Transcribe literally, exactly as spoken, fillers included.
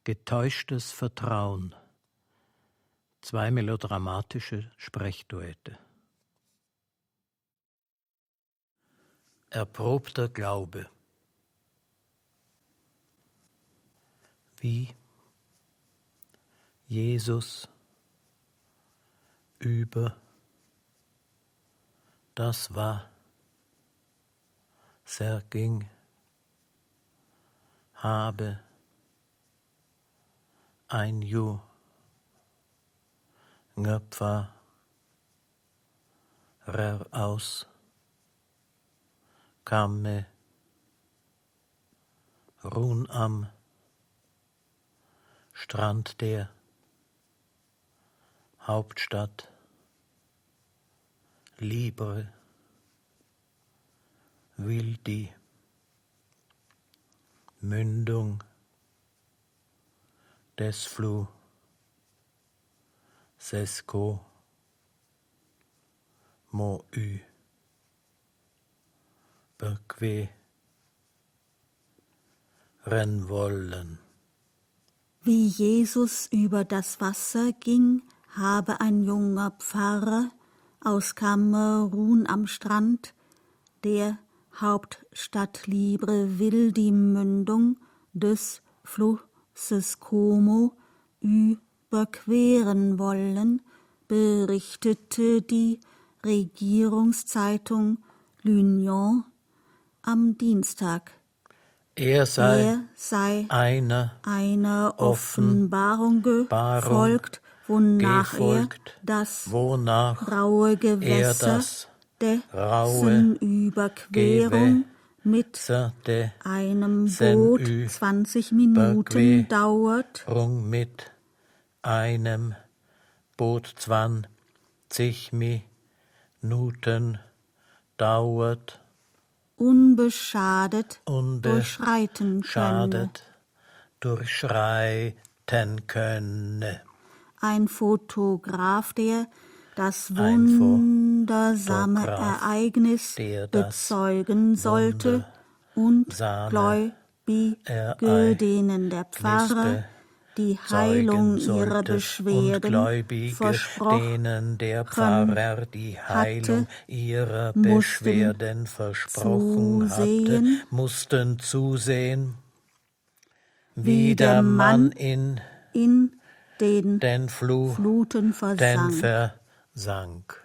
Getäuschtes Vertrauen. Zwei melodramatische Sprechduette. Erprobter Glaube. Wie Jesus über das Wasser ging, habe ein junger Pfarrer aus Kamerun am Strand der Hauptstadt Libre will die Mündung des Flusses Como überqueren wollen. Wie Jesus über das Wasser ging, habe ein junger Pfarrer aus Kamerun am Strand der Hauptstadt Libreville die Mündung des Flusses Como überqueren wollen, berichtete die Regierungszeitung L'Union am Dienstag. Er sei, er sei einer, einer Offenbarung gefolgt, wonach gefolgt, er das wonach raue Gewässer das dessen Überquerung mit einem Boot zwanzig Minuten dauert, mit einem Boot zwanzig Minuten dauert, unbeschadet, unbeschadet durchschreiten könne. durchschreiten könne. Ein Fotograf, der das Ein wundersame Fotograf, Ereignis der das bezeugen sollte und Gläubige, Ereignis denen der Pfarrer die Heilung ihrer Beschwerden versprochen denen der Pfarrer die Heilung ihrer mussten Beschwerden versprochen zusehen, hatte, mussten zusehen, wie, wie der der Mann Mann in in den den Flu Fluten den versank. versank.